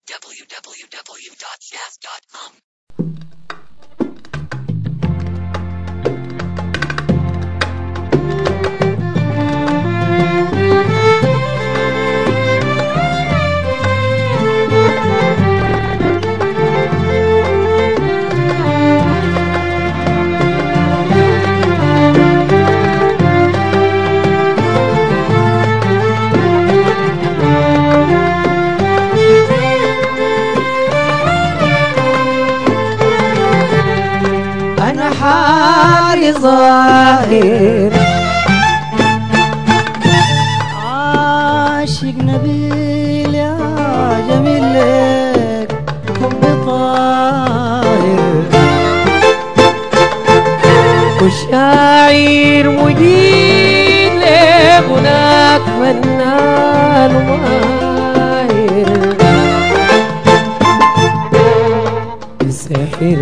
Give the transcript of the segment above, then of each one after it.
www.jazz.com. حالي ظاهر عاشق نبيل يا جميل لك حب طاهر وشاعر مجيد لغناك فنان ماهر السحر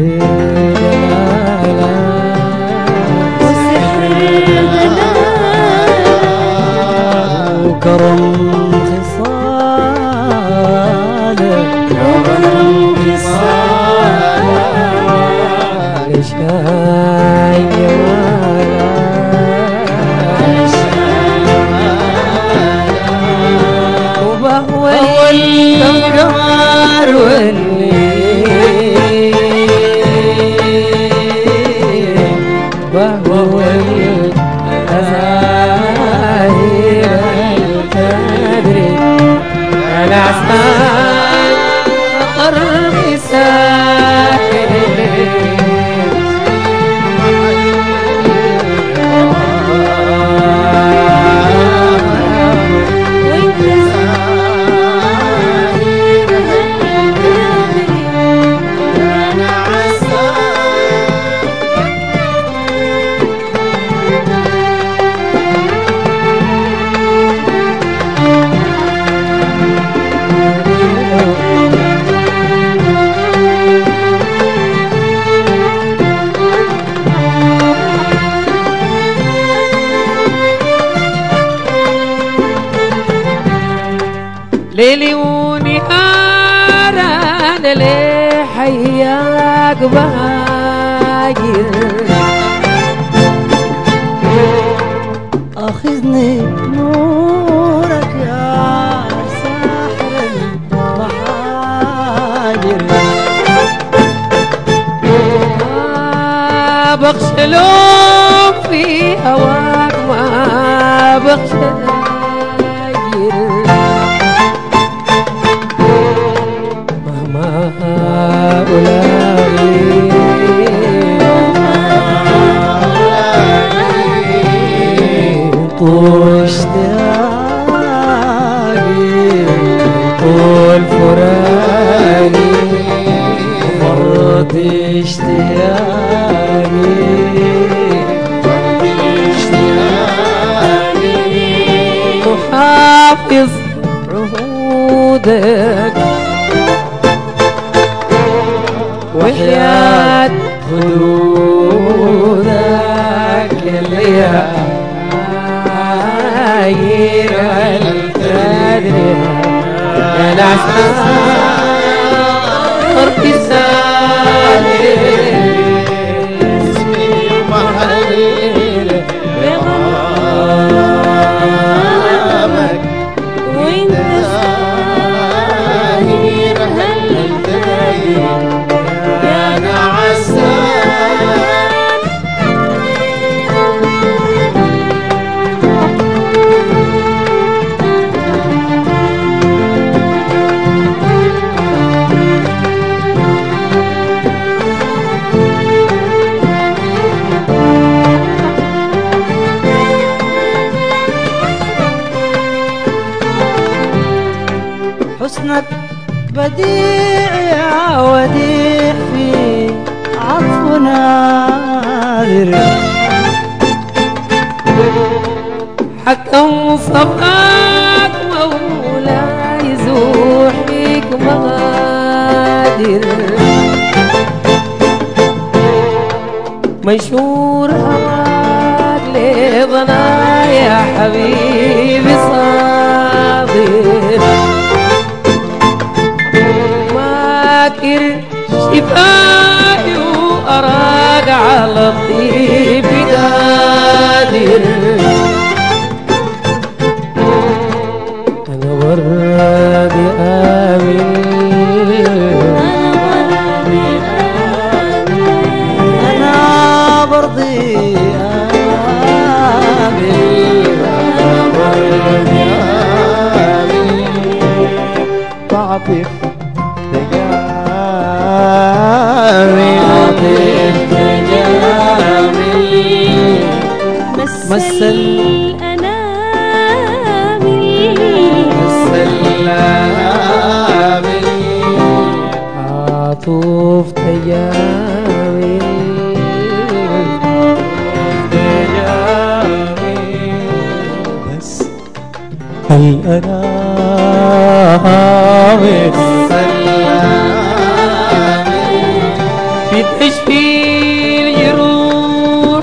كرم خصالك شاي جمالك وبهو القمر والليل وهو العسان قربي ساحر وانت ساحر انا ليلي ونهار انا ليه حياك بهاجر اخذني نورك يا ساحر المحاجر ما بخشى لوم في هواك ما بخشى طول اشتياقي طول فراقي فرط اشتياقي وحافظ عهودك وحياة خدودك اللي عاير التدري يا العسكر في سالي اسمي محلل بغرامك وانت ساهر هالتدري حسنك بديع يا وديع في عطف نادر حكم صفاك مولاي زوحك مغادر مشهور هواك لظنا يا حبيبي صادر كفاية أراك على الطيب قادر أنا وردي آمن أنا برضي آمن أنا برضي آمن بعطف مثل الأنامل عطوف تجامل بس الأنامل بتشفي الجروح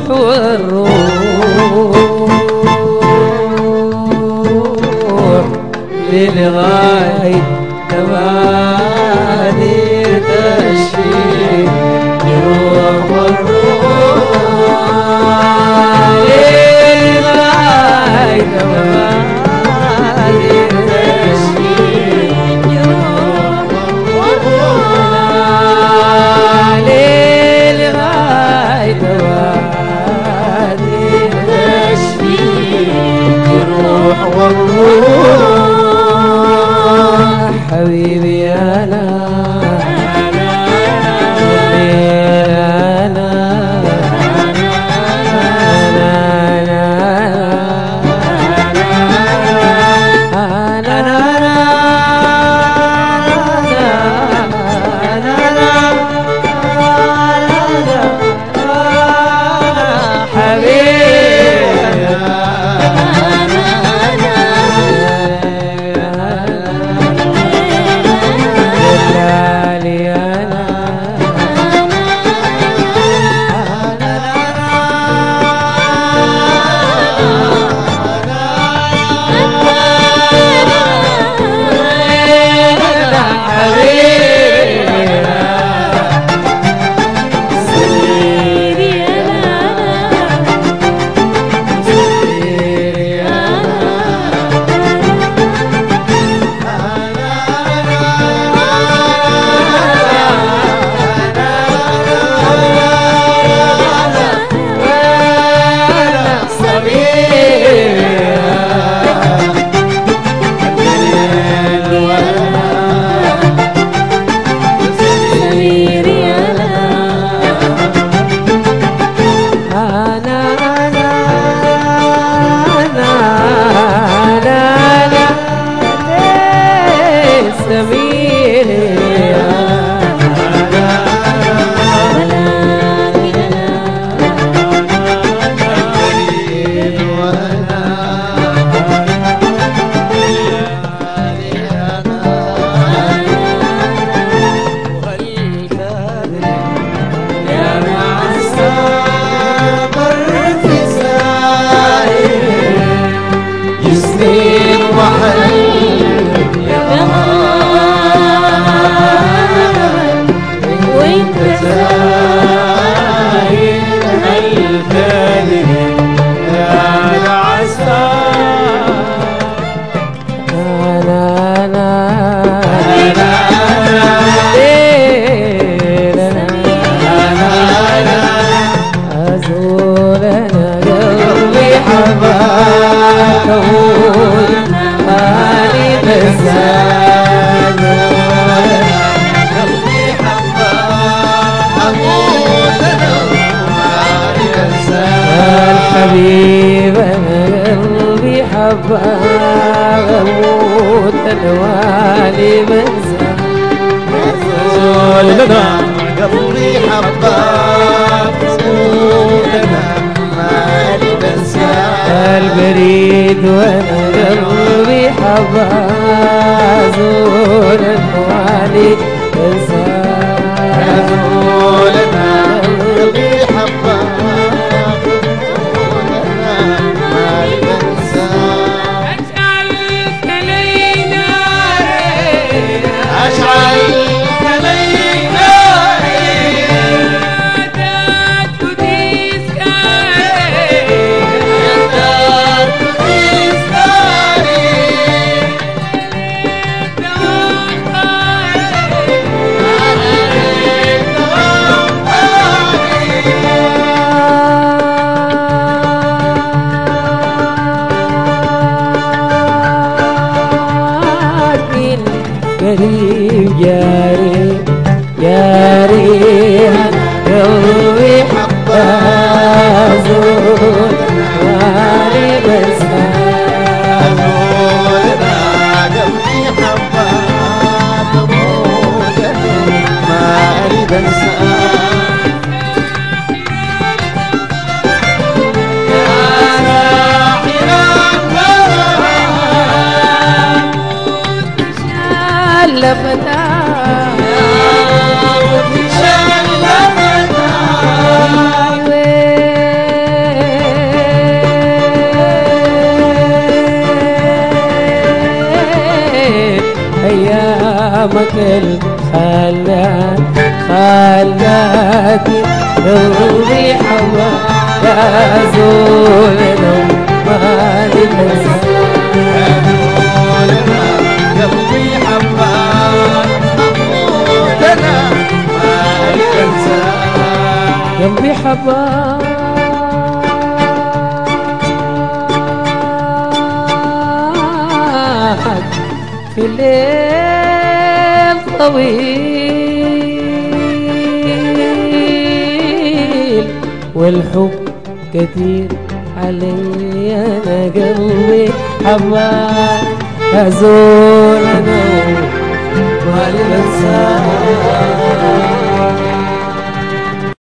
والروح للغاية تبادر تشفي الجروح والروح للغاية تبادر تشفي الجروح والروح للغاية تبادر تشفي الجروح والروح حبيبي أنا حبيب أنا قلبي حباب أموت الوالي منزل لنا قلبي حباب زولنا مالي بنساه البريد وأنا قلبي حباب زول الوالي منزل زولنا قلبي حباب أشعل كلي ناري جاري جاري قلبي حبك زول مالي بنساك زولنا قلبي حبك زولنا مالي بنساك يا راحل شلفتك أيامك خلاتي قلبي حواك يا زولنا مالي بنساك قلبي حبك زولنا مالي بنساك قلبي حبك في الليل طويل والحب كتير علي أنا قلبي حبك أزول أنا مالي بنساك